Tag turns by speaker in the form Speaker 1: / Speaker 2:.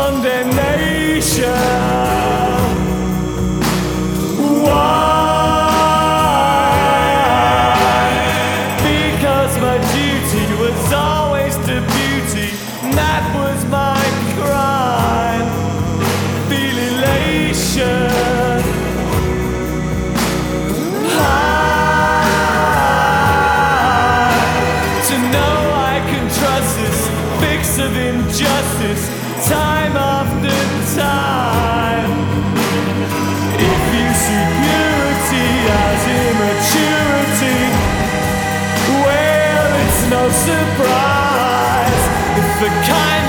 Speaker 1: condemnation. Why? Because my duty was always to beauty, and that was my crime. Feel elation. To know I can trust this fix of injustice, time after time. If you see purity as immaturity, well, it's no surprise if the kind